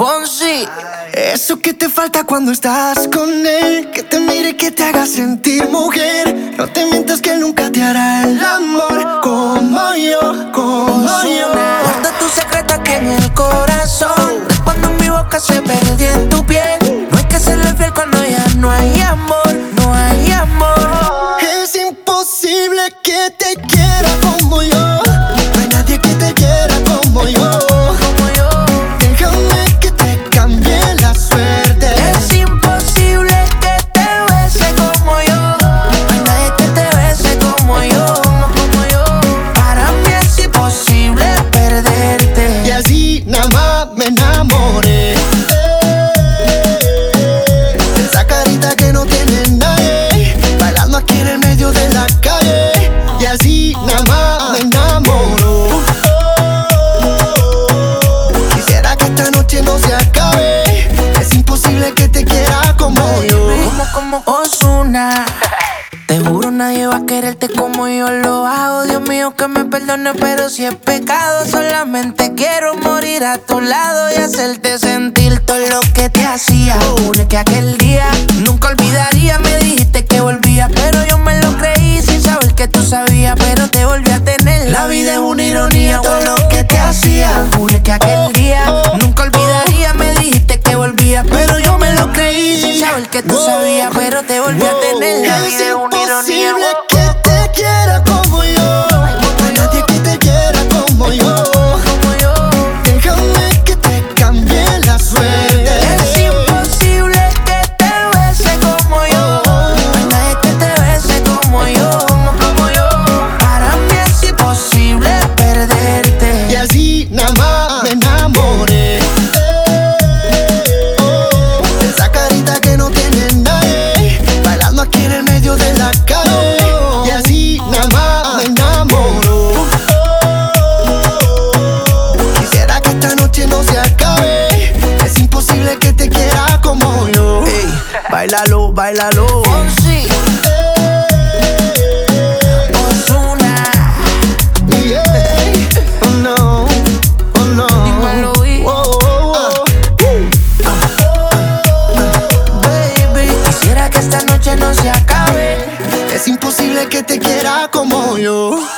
Fonsi. Eso que te falta cuando estás con él, que te mire, que te haga sentir mujer. No te mientas que él nunca te hará el amor como yo, como yo. Guarda tu secreto aquí en el corazón, cuando mi boca se perdió en tu piel. No hay que serle fiel cuando ya no hay amor, no hay amor. Es imposible que te quiera como yo. No hay nadie que te quiera como yo. Déjame que te cambie la suerte. Es imposible que te bese como yo. No hay nadie que te bese como yo, como yo. Para mí es imposible perderte. Y así nada más me enamoré. Esa carita que no tiene nadie, bailando aquí en el medio de la calle. Y así nada más me enamoro. Quisiera que esta noche no se acabe. Es imposible que te quiera como yo. Como Ozuna. Te juro nadie va a quererte como yo lo hago. Dios mío que me perdone, pero si es pecado, solamente quiero morir a tu lado y hacerte sentir todo lo que te hacía. Juro que aquel día nunca olvidaría. Me dijiste que volvías, pero yo me lo creí sin saber que tú sabías, pero te volví a tener. La vida es una ironía, todo lo que te hacía. Juro que aquel día nunca olvidaría. Me dijiste que volvías, pero yo me lo creí sin saber que tú sabías, pero te volví a tener. La vida es una ironía. Imposible que te quiera como yo. No hay nadie que te quiera como yo. Déjame que te cambie la suerte. Es imposible que te bese como yo. No hay nadie que te bese como yo, como yo. Para mí es imposible perderte. Y así nada más me enamoré. Esa carita que no tiene nadie, bailando aquí en el medio de la calle. Y así nada más me enamoro. Quisiera que esta noche no se acabe. Es imposible que te quiera como yo. Ey, bailalo, bailalo. Fonsi, Ozuna, Yeah. Oh no, oh no. dímelo, baby. Quisiera que esta noche no se acabe. Es imposible que te quiera como yo.